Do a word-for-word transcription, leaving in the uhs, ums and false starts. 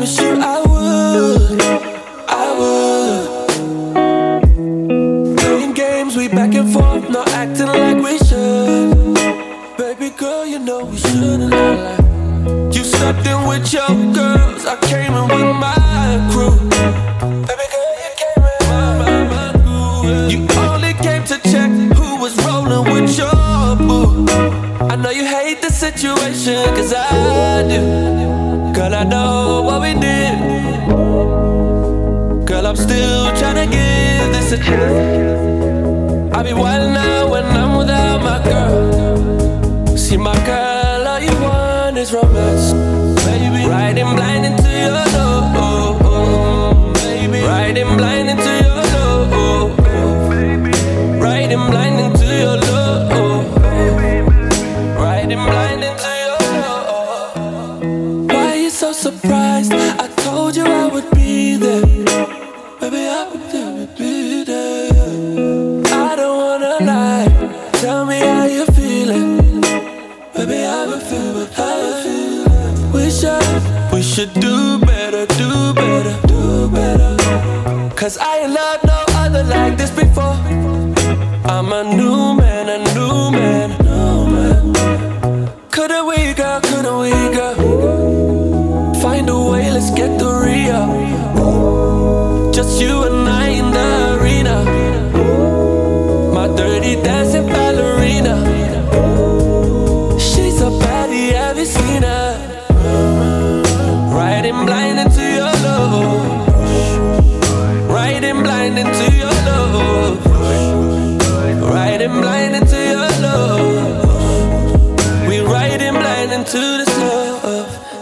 promise you I would, I would. Playing games, we back and forth, not acting like we should. Baby girl, you know we shouldn't lie. You stepped in with your girls, I came in with my crew. Baby girl, you came in with my, my crew. You only came to check who was rolling with your boo. I know you hate the situation, cause I do. Girl, I know what we did. Girl, I'm still tryna give this a chance. I be wild now when I'm without my girl. See my girl, all you want is romance. Baby, riding blind into your love. Baby, riding blind into your love. Riding blind into your love. Riding blind into your love. Why are you so surprised? I told you I would be there. Baby, I would be there. I don't wanna lie. Tell me how you feeling. Baby, I would feel how you feeling. We should, we should do better, do better, do better. Cause I ain't loved no other like this before. I'm a new man, a new man, new man. Couldn't we, girl, couldn't we, girl? Find a way, let's get the Rio. Just you and I in the arena. My dirty dancing ballerina. She's a baddie, have you seen her? Riding blind into your love. Riding blind into your love. Riding blind into your love. We riding blind into this love.